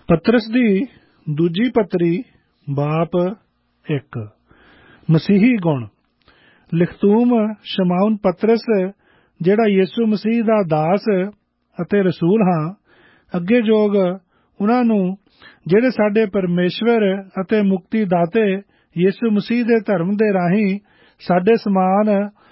पतरस दी दूजी पत्री बाप 1 मसीही गुण लिखतूम शमाउन पतरस ਜਿਹੜਾ ਯਿਸੂ ਮਸੀਹ ਦਾ ਦਾਸ ਅਤੇ ਰਸੂਲ ਹਾਂ, ਅੱਗੇ ਜੋਗ ਉਹਨਾਂ ਨੂੰ ਜਿਹੜੇ ਸਾਡੇ ਪਰਮੇਸ਼ਵਰ ਅਤੇ ਮੁਕਤੀ ਦਾਤੇ ਯਿਸੂ ਮਸੀਹ ਦੇ ਧਰਮ ਦੇ ਰਾਹੀਂ ਸਾਡੇ ਸਮਾਨ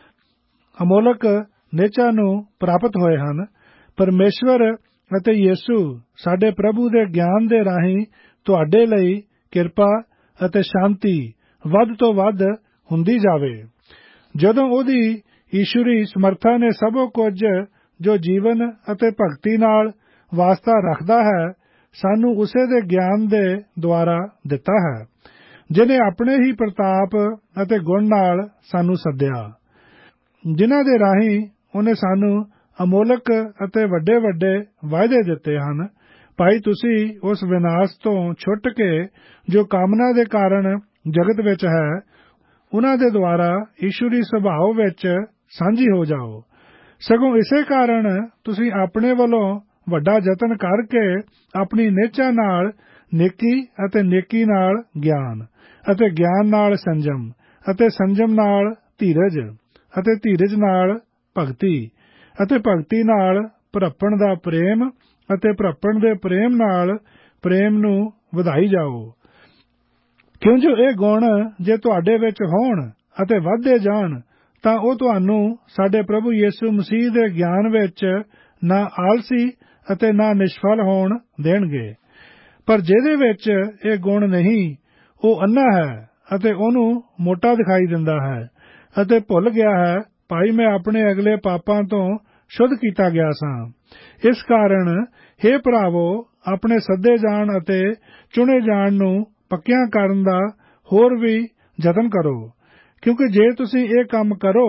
ਅਮੋਲਕ ਨਿਹਚਾ ਨੂੰ ਪ੍ਰਾਪਤ ਹੋਏ ਹਨ। ਪਰਮੇਸ਼ਵਰ ਅਤੇ ਯਿਸੂ ਸਾਡੇ ਪ੍ਰਭੂ ਦੇ ਗਿਆਨ ਦੇ ਰਾਹੀਂ ਤੁਹਾਡੇ ਲਈ ਕਿਰਪਾ ਅਤੇ ਸ਼ਾਂਤੀ ਵੱਧ ਤੋਂ ਵੱਧ ਹੁੰਦੀ ਜਾਵੇ। ਜਦੋਂ ਉਹਦੀ ਈਸ਼ਵਰੀ ਸਮਰਥਾ ਨੇ ਸਭੋ ਕੁਝ ਜੋ ਜੀਵਨ ਅਤੇ ਭਗਤੀ ਨਾਲ ਵਾਸਤਾ ਰੱਖਦਾ ਹੈ, ਸਾਨੂੰ ਉਸੇ ਦੇ ਗਿਆਨ ਦੇ ਦੁਆਰਾ ਦਿੱਤਾ ਹੈ, ਜਿਹਨੇ ਆਪਣੇ ਹੀ ਪ੍ਰਤਾਪ ਅਤੇ ਗੁਣ ਨਾਲ ਸਾਨੂੰ ਸੱਦਿਆ, ਜਿਨ੍ਹਾਂ ਦੇ ਰਾਹੀਂ ਉਹਨੇ ਸਾਨੂੰ ਅਮੋਲਕ ਅਤੇ ਵੱਡੇ ਵੱਡੇ ਵਾਅਦੇ ਦਿੱਤੇ ਹਨ। ਭਾਈ ਤੁਸੀਂ ਉਸ ਵਿਨਾਸ਼ ਤੋਂ ਛੁੱਟ ਕੇ ਜੋ ਕਾਮਨਾ ਦੇ ਕਾਰਨ ਜਗਤ ਵਿੱਚ ਹੈ, ਉਹਨਾਂ ਦੇ ਦੁਆਰਾ ਈਸ਼ਵਰੀ ਸੁਭਾਅ ਵਿੱਚ ਸਾਂਝੀ ਹੋ ਜਾਓ। ਸਗੋਂ ਇਸੇ ਕਾਰਨ ਤੁਸੀਂ ਆਪਣੇ ਵੱਲੋਂ ਵੱਡਾ ਯਤਨ ਕਰਕੇ ਆਪਣੀ ਨਿਹਚਾ ਨਾਲ ਨੇਕੀ ਅਤੇ ਨੇਕੀ ਨਾਲ ਗਿਆਨ ਅਤੇ ਗਿਆਨ ਨਾਲ ਸੰਜਮ ਅਤੇ ਸੰਜਮ ਨਾਲ ਧੀਰਜ ਅਤੇ ਧੀਰਜ ਨਾਲ ਭਗਤੀ ਅਤੇ ਭਗਤੀ ਨਾਲ ਭਰਪਣ ਦਾ ਪ੍ਰੇਮ ਅਤੇ ਭਰਪਣ ਦੇ ਪ੍ਰੇਮ ਨਾਲ ਪ੍ਰੇਮ ਨੂੰ ਵਧਾਈ ਜਾਓ। ਕਿਉਂ ਜੋ ਇਹ ਗੁਣ ਜੇ ਤੁਹਾਡੇ ਵਿੱਚ ਹੋਣ ਅਤੇ ਵਧਦੇ ਜਾਣ ਤਾਂ ਉਹ ਤੁਹਾਨੂੰ ਸਾਡੇ ਪ੍ਰਭੂ ਯਿਸੂ ਮਸੀਹ ਦੇ ਗਿਆਨ ਵਿੱਚ ਨਾ ਆਲਸੀ ਅਤੇ ਨਾ ਨਿਸ਼ਫਲ ਹੋਣ ਦੇਣਗੇ। ਪਰ ਜਿਹਦੇ ਵਿੱਚ ਇਹ ਗੁਣ ਨਹੀਂ, ਉਹ ਅੰਨ੍ਹਾ ਹੈ ਅਤੇ ਉਹਨੂੰ ਮੋਟਾ ਦਿਖਾਈ ਦਿੰਦਾ ਹੈ ਅਤੇ ਭੁੱਲ ਗਿਆ ਹੈ, ਭਾਈ ਮੈਂ ਆਪਣੇ ਅਗਲੇ ਪਾਪਾਂ ਤੋਂ ਸ਼ੁੱਧ ਕੀਤਾ ਗਿਆ ਸਾਂ। ਇਸ ਕਾਰਨ ਹੇ ਭਰਾਵੋ, ਆਪਣੇ ਸੱਦੇ ਜਾਣ ਅਤੇ ਚੁਣੇ ਜਾਣ ਨੂੰ ਪੱਕਿਆਂ ਕਰਨ ਦਾ ਹੋਰ ਵੀ ਯਤਨ ਕਰੋ, ਕਿਉਂਕਿ ਜੇ ਤੁਸੀਂ ਇਹ ਕੰਮ ਕਰੋ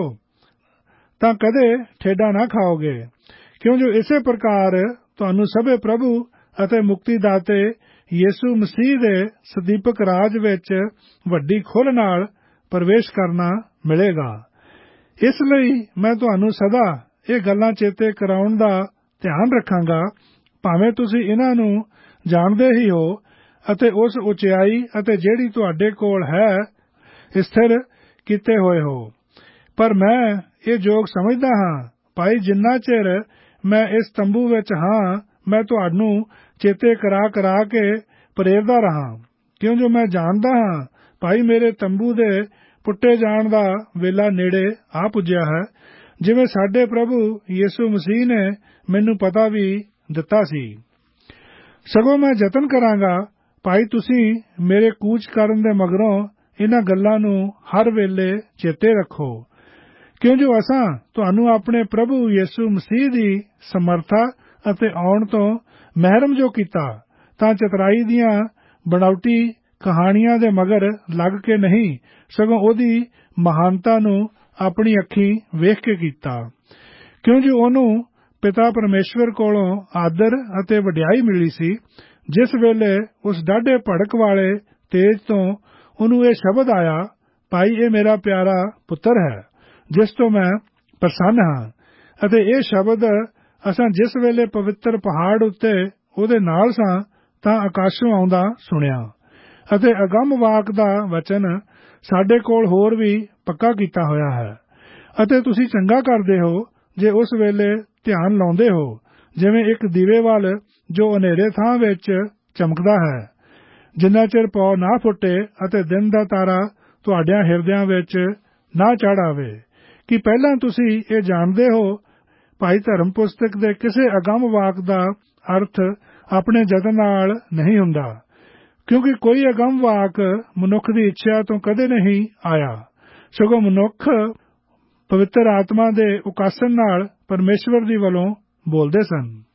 ਤਾਂ ਕਦੇ ਠੇਡਾ ਨਾ ਖਾਓਗੇ। ਕਿਉਂ ਜੋ ਇਸੇ ਪ੍ਰਕਾਰ ਤੁਹਾਨੂੰ ਸਭੇ ਪ੍ਰਭੂ ਅਤੇ ਮੁਕਤੀ ਦਾਤੇ ਯਿਸੂ ਮਸੀਹ ਦੇ ਸਦੀਪਕ ਰਾਜ ਵਿੱਚ ਵੱਡੀ ਖੁੱਲ੍ਹ ਨਾਲ ਪ੍ਰਵੇਸ਼ ਕਰਨਾ ਮਿਲੇਗਾ। ਇਸ ਲਈ ਮੈਂ ਤੁਹਾਨੂੰ ਸਦਾ ਇਹ ਗੱਲਾਂ ਚੇਤੇ ਕਰਾਉਣ ਦਾ ਧਿਆਨ ਰੱਖਾਂਗਾ, ਭਾਵੇਂ ਤੁਸੀਂ ਇਹਨਾਂ ਨੂੰ ਜਾਣਦੇ ਹੀ ਹੋ ਅਤੇ ਉਸ ਉਚਾਈ ਅਤੇ ਜਿਹੜੀ ਤੁਹਾਡੇ ਕੋਲ ਹੈ ਸਥਿਰ ਕੀਤੇ ਹੋਏ ਹੋ। ਪਰ ਮੈਂ ਇਹ ਜੋਗ ਸਮਝਦਾ ਹਾਂ, ਭਾਈ ਜਿੰਨਾ ਚਿਰ ਮੈਂ ਇਸ ਤੰਬੂ ਵਿੱਚ ਹਾਂ, ਮੈਂ ਤੁਹਾਨੂੰ ਚੇਤੇ ਕਰਾ ਕਰਾ ਕੇ ਪ੍ਰੇਰਦਾ ਰਹਾ, ਕਿਉਂ ਜੋ ਮੈਂ ਜਾਣਦਾ ਹਾਂ, ਭਾਈ ਮੇਰੇ ਤੰਬੂ ਦੇ ਪੁੱਟੇ ਜਾਣ ਦਾ ਵੇਲਾ ਨੇੜੇ ਆ ਪੁੱਜਿਆ ਹੈ, ਜਿਵੇਂ ਸਾਡੇ ਪ੍ਰਭੂ ਯਿਸੂ ਮਸੀਹ ਨੇ ਮੈਨੂੰ ਪਤਾ ਵੀ ਦਿੱਤਾ ਸੀ। ਸਗੋਂ ਮੈਂ ਯਤਨ ਕਰਾਂਗਾ, ਭਾਈ ਤੁਸੀਂ ਮੇਰੇ ਕੂਚ ਕਰਨ ਦੇ ਮਗਰੋਂ ਇਹਨਾਂ ਗੱਲਾਂ ਨੂੰ ਹਰ ਵੇਲੇ ਚੇਤੇ ਰੱਖੋ, ਕਿਉਂ ਜੋ ਅਸਾਂ ਤੁਹਾਨੂੰ ਆਪਣੇ ਪ੍ਰਭੂ ਯਿਸੂ ਮਸੀਹ ਦੀ ਸਮਰਥਾ ਅਤੇ ਆਉਣ ਤੋਂ ਮਹਿਰਮ ਜੋ ਕੀਤਾ, ਤਾਂ ਚਤਰਾਈ ਦੀਆਂ ਬਣਾਉਟੀ ਕਹਾਣੀਆਂ ਦੇ ਮਗਰ ਲੱਗ ਕੇ ਨਹੀਂ, ਸਗੋਂ ਉਹਦੀ ਮਹਾਨਤਾ ਨੂੰ ਆਪਣੀ ਅੱਖੀਂ ਵੇਖ ਕੇ ਕੀਤਾ। ਕਿਉਂ ਜੋ ਉਹਨੂੰ ਪਿਤਾ ਪਰਮੇਸ਼ਵਰ ਕੋਲੋਂ ਆਦਰ ਅਤੇ ਵਡਿਆਈ ਮਿਲੀ ਸੀ, ਜਿਸ ਵੇਲੇ ਉਸ ਡਾਢੇ ਭੜਕ ਵਾਲੇ ਤੇਜ ਤੋਂ ਉਹਨੂੰ ਇਹ ਸ਼ਬਦ ਆਇਆ, ਭਾਈ ਇਹ ਮੇਰਾ ਪਿਆਰਾ ਪੁੱਤਰ ਹੈ, ਜਿਸ ਤੋਂ ਮੈਂ ਪ੍ਰਸੰਨ ਹਾਂ। ਅਤੇ ਇਹ ਸ਼ਬਦ ਅਸਾਂ ਜਿਸ ਵੇਲੇ ਪਵਿੱਤਰ ਪਹਾੜ ਉੱਤੇ ਉਹਦੇ ਨਾਲ ਸਾਂ, ਤਾਂ ਆਕਾਸ਼ੋਂ ਆਉਂਦਾ ਸੁਣਿਆ। ਅਤੇ ਅਗੰਮ ਵਾਕ ਦਾ ਵਚਨ ਸਾਡੇ ਕੋਲ ਹੋਰ ਵੀ ਪੱਕਾ ਕੀਤਾ ਹੋਇਆ ਹੈ। ਅਤੇ ਤੁਸੀਂ ਚੰਗਾ ਕਰਦੇ ਹੋ ਜੇ ਉਸ ਵੇਲੇ ਧਿਆਨ ਲਾਉਂਦੇ ਹੋ, ਜਿਵੇਂ ਇੱਕ ਦੀਵੇ ਵੱਲ ਜੋ ਹਨੇਰੇ ਥਾਂ ਵਿੱਚ ਚਮਕਦਾ ਹੈ, ਜਿੰਨਾ ਚਿਰ ਪੌ ਨਾ ਫੁੱਟੇ ਅਤੇ ਦਿਨ ਦਾ ਤਾਰਾ ਤੁਹਾਡਿਆਂ ਹਿਰਦਿਆਂ ਵਿੱਚ ਨਾ ਚੜ੍ਹ ਆਵੇ। ਕਿ ਪਹਿਲਾਂ ਤੁਸੀਂ ਇਹ ਜਾਣਦੇ ਹੋ, ਭਾਈ ਧਰਮ ਪੁਸਤਕ ਦੇ ਕਿਸੇ ਅਗੰਮ ਵਾਕ ਦਾ ਅਰਥ ਆਪਣੇ ਯਤਨ ਨਾਲ ਨਹੀਂ ਹੁੰਦਾ, ਕਿਉਂਕਿ ਕੋਈ ਅਗੰਮ ਵਾਕ ਮਨੁੱਖ ਦੀ ਇੱਛਾ ਤੋਂ ਕਦੇ ਨਹੀਂ ਆਇਆ, ਸਗੋਂ ਮਨੁੱਖ ਪਵਿੱਤਰ ਆਤਮਾ ਦੇ ਉਕਾਸਨ ਨਾਲ ਪਰਮੇਸ਼ਵਰ ਦੀ ਵੱਲੋਂ ਬੋਲਦੇ ਸਨ।